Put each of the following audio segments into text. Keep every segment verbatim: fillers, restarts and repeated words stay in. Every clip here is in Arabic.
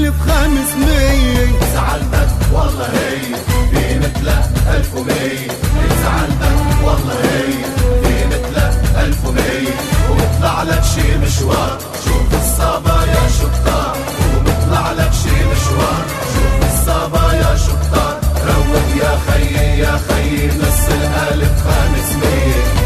الألف خمسمية. زعلتك والله هي في مثله ألف ومية. زعلتك والله هي في مثله ألف ومية. ومطلع لك شي مشوار شوف الصبايا شو كتار. ومطلع لك شي مشوار شوف الصبايا شو كتار. روق يا خيي يا خيي نص الألف خمسمية.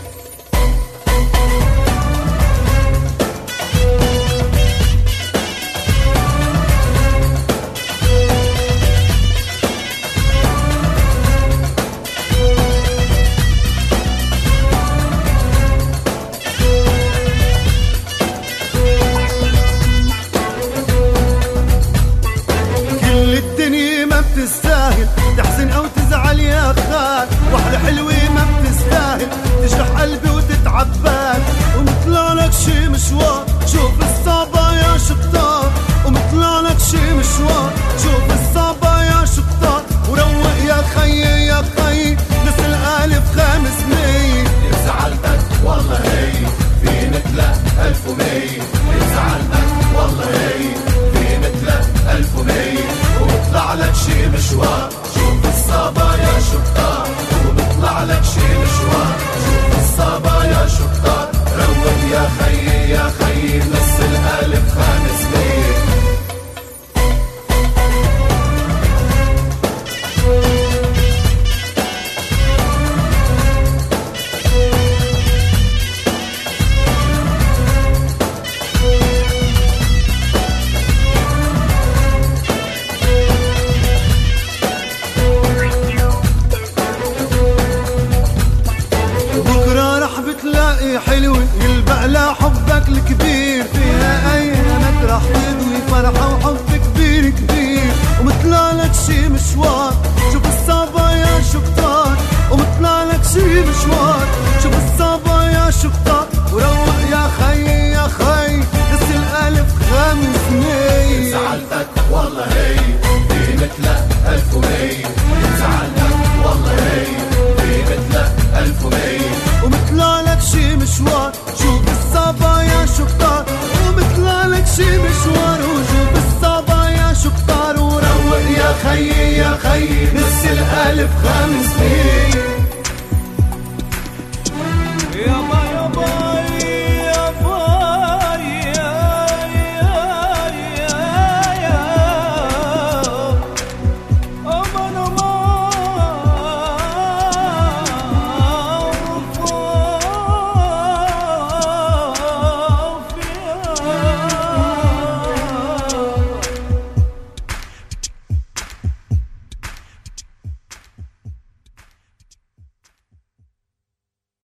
تستاهل تحزن او تزعل يا خال، واحدة حلوة ما بتستاهل تجرح قلبي وتتعب بال. ومطلع لك شي مشوار شوف الصبايا شو كتار. ومطلع لك شي مشوار شوف الصبايا شو كتار. وروق يا خيي يا خيي نص الألف خمسمية. زعلتك والله هي في مثله ألف ومية. زعلتك والله هي في مثله ألف ومية. ومطلع لك شي مشوار شوف الصبايا شو كتار. ومطلع لك شي مشوار شوف الصبايا شو كتار. روق يا خيي يا خيي نص الألف خمسمية. بتلاقي حلوة يلبق لحبك الكبير. فيها أيامك رح تضوي فرحة وحب كبير كبير. ومطلع لك شي مشوار شوف الصبايا شو كتار. ومطلع لك شي مشوار شوف الصبايا شو كتار. وروق يا خيي يا خي نص الألف خمسمية. زعلتك والله هي في مثله ألف ومية. زعلتك والله هي في مثله ألف ومية. ومطلع لك شي مشوار شوف الصبايا شو كتار. ومطلع لك شي مشوار وشوف الصبايا شو كتار. وروق يا خيي يا خيي نص الألف خمسمية.